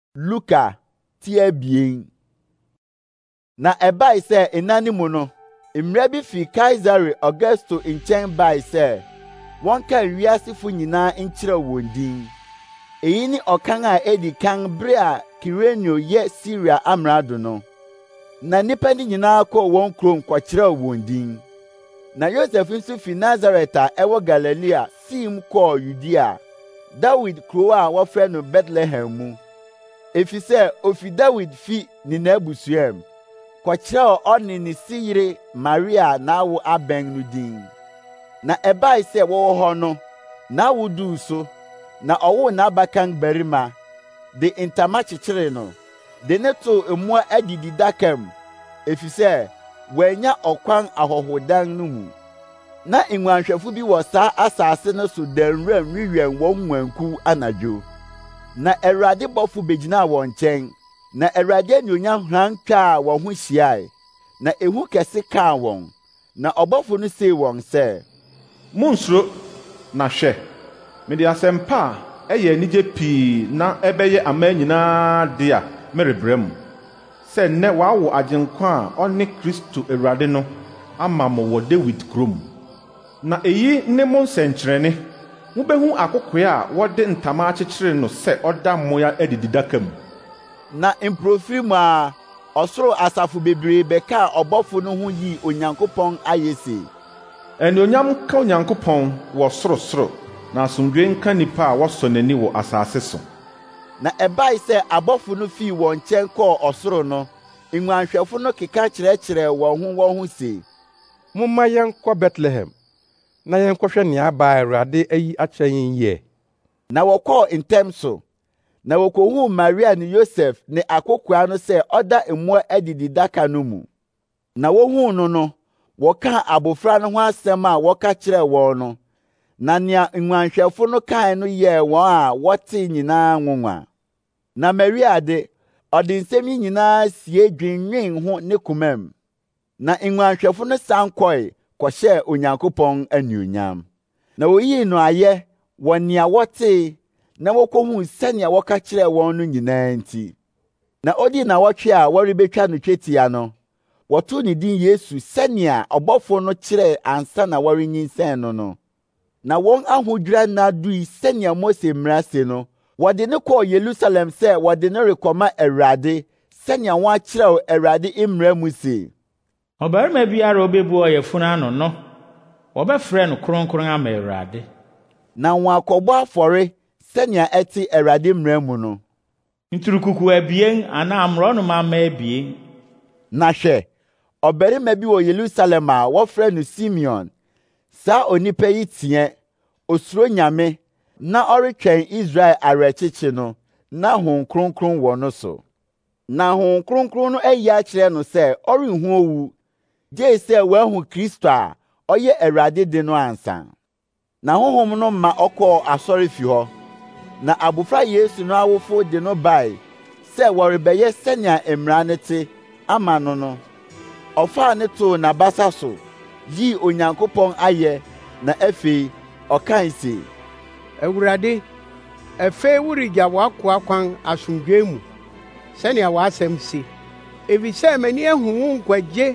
Luka tie bien. Na ebai se enani mu no, mmara bi fi Kaisare Augusto nkyɛn bai sɛ wɔnka wiasefo nyinaa nkyerɛ wɔn din. Eyi ni ɔkan a edi kan bere a Kirenio yɛ Siria amrado no. Na nipa ni nyinaa kɔɔ wɔn kurom kɔkyerɛw wɔn din. Na Yosef nso fi Nazaret a ɛwɔ Galilea sim kɔɔ Yudea, Dawid kurow a wɔfrɛ no Bethlehem mu. Efisɛ ofi Dawid fi ne n'abusuam, kɔkyerɛw ɔne ne siyere Maria n'awo abɛn no din. Na ɛbae sɛ wɔwɔ hɔ no, n'awo duu so, na ɔwoo n'abakan barima, de ntama kyekyere no, de ne too mmoa adidi dakam, efisɛ wɔanya ɔkwan ahɔhodan no mu. Na nguanhwɛfo bi wɔ saa asase no so danwuram wiwɛn wɔn nguankuw anadwo. Na Awurade bɔfo begyinaa wɔn nkyɛn, na Awurade anuonyam hran twaa wɔn ho hyiae, na ehu kɛse kaa wɔn. Na ɔbɔfo no see wɔn sɛ, Monsuro, na hwɛ, mede asɛmpa a ɛyɛ anigye pii na ɛbɛyɛ aman nyinaa de a merebrɛ mu, sɛ nnɛ wɔawo Agyenkwa a ɔne Kristo Awurade no ama mo wɔ Dawid kurom. Na eyi ne mo nsɛnkyerɛnne. Mubehu akokoa a wɔde ntama akyekyere no sɛ ɔda mmoa adididaka mu. Na mprofiri mu a ɔsoro asafo bebree bɛka ɔbɔfo no ho yi Onyankopɔn ayɛ se, Anuonyam nka Onyankopɔn wɔ sorosoro, na asomdwoe nka nipa a wɔsɔ n'ani wɔ asase so. Na ɛbae sɛ abɔfo no fii wɔn nkyɛn kɔɔ ɔsoro no, nguanhwɛfo no keka kyerɛkyerɛ wɔn ho se, Momma yɛnkɔ Bethlehem, na yɛnkɔhwɛ nea aba Awurade ayi akyerɛ yɛn yɛ. Na wɔkɔɔ ntɛm so, na wokohuu Maria ne Yosef ne akokoaa no sɛ ɔda mmoa adididaka no mu. Na wohuu no no, wɔkaa abofra no ho asɛm a wɔka kyerɛɛ wɔn no, na nea nguanhwɛfo no kae no yɛɛ wɔn a wɔtee nyinaa nwonwa. Na Maria de, ɔde nsɛm yi nyinaa sie dwinnwen ho ne komam. Na nguanhwɛfo no san kɔe kɔhyɛɛ Onyankopɔn anuonyam. Na woyii no ayɛ wɔ nea wɔtee na wɔkohuu sɛnea wɔka kyerɛɛ wɔn no nyinaa nti. Na odii nnaawɔtwe a wɔrebetwa no twetia no, wɔtoo ne din Yesu sɛnea ɔbɔfo no kyerɛɛ ansa na wɔrenyinsɛn no. Na wɔn ahodwira nna dui sɛnea Mose mmara se no, wɔde ne kɔɔ Yerusalem sɛ wɔde ne rekɔma Awurade, sɛnea wɔakyerɛw Awurade mmara mu se, Ɔbarima biara a obebu ɔyɛfunu ano no, wɔbɛfrɛ no kronkron ama Awurade. Na wɔn akɔbɔ afɔre sɛnea ɛte Awurade mmara mu no. Nturukuku abien anaa mmorɔnoma ama abien. Na hwɛ, ɔbarima bi wɔ Yerusalem a wɔfrɛ no Simeon. Saa onipa yi teɛ, osuro Nyame, na ɔretwɛn Israel awerɛkyekye no, na Honhom Kronkron wɔ no so. Na Honhom Kronkron no ayi akyerɛ no sɛ ɔrenhu owu, gye sɛ wahu Kristo a ɔyɛ Awurade de no ansa. Na Honhom no ma ɔkɔɔ asɔre fi hɔ. Na abofra Yesu no awofo de no bae sɛ wɔrebɛyɛ sɛnea mmara no te ama no. Ɔfaa ne too n'abasa so, yii Onyankopɔn ayɛ, na afei ɔkae se, Awurade, afei woregya w'akoa kwan asomdwoe mu, sɛnea w'asɛm se, efisɛ m'ani ahu wo nkwagye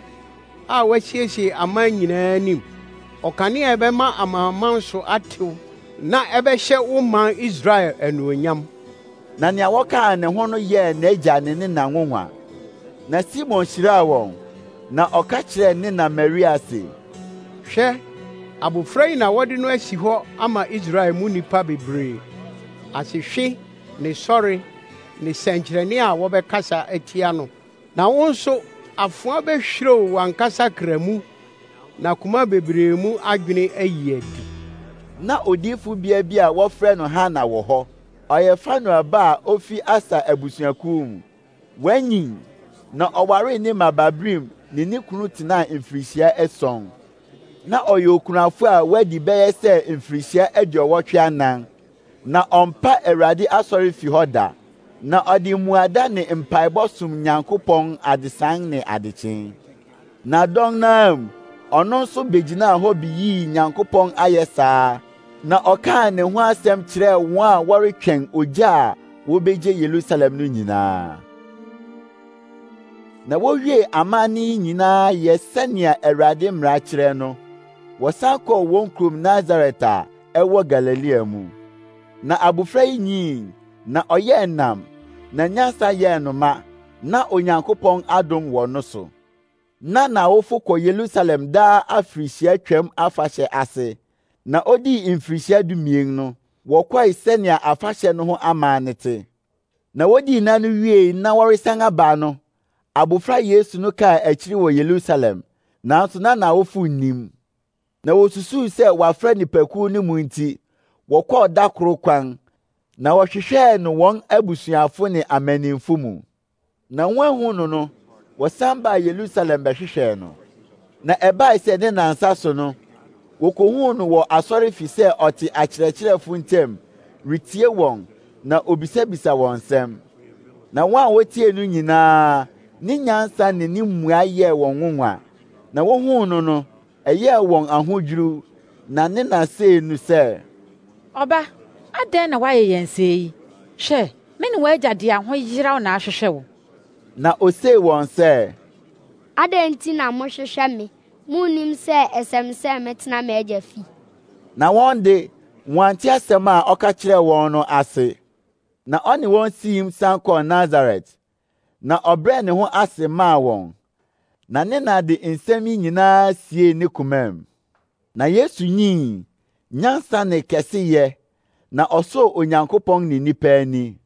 a wɔasiesie aman nyinaa anim. Ɔkanea ɛbɛma amanaman so atew, na ɛbɛhyɛ wo man Israel anuonyam. Na nea wɔkaa ne ho no yɛɛ n'agya ne na nwonwa. Na Simon hyiraa wɔn, na ɔka kyerɛɛ ne na Maria se, Hwɛ, abofra yi na wɔde no asi hɔ ama Israel mu nnipa bebree, asehwe ne sɔre ne sɛnkyerɛnne a wɔbɛkasa atia no. Na wo nso, afoa bɛhwirew w'ankasa kra mu, na koma bebree mu adwene ayi adi. Na odiyifo bea bi a wɔfrɛ no Hana wɔ hɔ. Ɔyɛ Fanuel ba a ofi Asa abusuakuw mu. Wanyin, na ɔwaree ne mmababirim ne ne kunu tenaa mfirihyia 7. Na ɔyɛ okunafo a wadi bɛyɛ sɛ mfirihyia 84, na ɔmpa Awurade asɔre fi hɔ da. Na ɔde mmuada ne mpaebɔ som Nyankopɔn adesan ne adekyee. Na dɔn naa mu, ɔno nso begyinaa hɔ bi yii Nyankopɔn ayɛ saa. Na ɔkaa ne ho asɛm kyerɛɛ wɔn a wɔretwɛn ogya a wobegye Yerusalem no nyinaa. Na wowie amane nyinaa yɛ sɛnea Awurade mmara kyerɛ no, wɔsan kɔɔ wɔn kurom Nasaret a ɛwɔ Galilea mu. Na abofra yi nyii, na ɔyɛɛ nam, na nyansa yɛɛ no ma, na Onyankopɔn adom wɔ no so. Na n'awofo kɔ Yerusalem daa afirihyia twam afahyɛ ase, na odii mfirihyia 12 no, wɔkɔe sɛnea afahyɛ no ho amanne te. Na wodii nna no wiei na wɔresan aba no, abofra Yesu no kaa akyiri wɔ Yerusalem, nanso na n'awofo nnim. Na wosusuw sɛ wɔafrɛ nipakuw no mu nti, wɔkɔɔ da koro kwan, na wɔhwehwɛɛ no wɔn abusuafo ne amanimfo mu. Na wɔahu no no, wɔsan baa Yerusalem bɛhwehwɛɛ no. Na ɛbae sɛ ne nansa so no, wokohuu no wɔ asɔrefi sɛ ɔte akyerɛkyerɛfo ntam, retie wɔn, na obisabisa wɔn nsɛm. Na wɔn a wotie no nyinaa, ne nyansa ne ne mmua yɛɛ wɔn nwonwa. Na wohuu no no, ɛyɛɛ wɔn ahodwiriw, na ne na see no sɛ, Ɔba, adɛn na woayɛ yɛn sɛɛ yi? Hwɛ, me ne w'agya de ahoyeraw na ahwehwɛ wo. Na osee wɔn sɛ, Adɛn nti na mohwehwɛ me? Munnim sɛ ɛsɛm sɛ metena m'agya fi. Na wɔn de, wɔante asɛm a ɔka kyerɛɛ wɔn no ase. Na ɔne wɔn sii san kɔɔ Nasaret, na ɔbrɛɛ ne ho ase maa wɔn. Na ne na de nsɛm yi nyinaa sie ne komam. Na Yesu nyii, nyansa ne kɛseyɛ, na ɔsoo Onyankopɔn ne nnipa ani.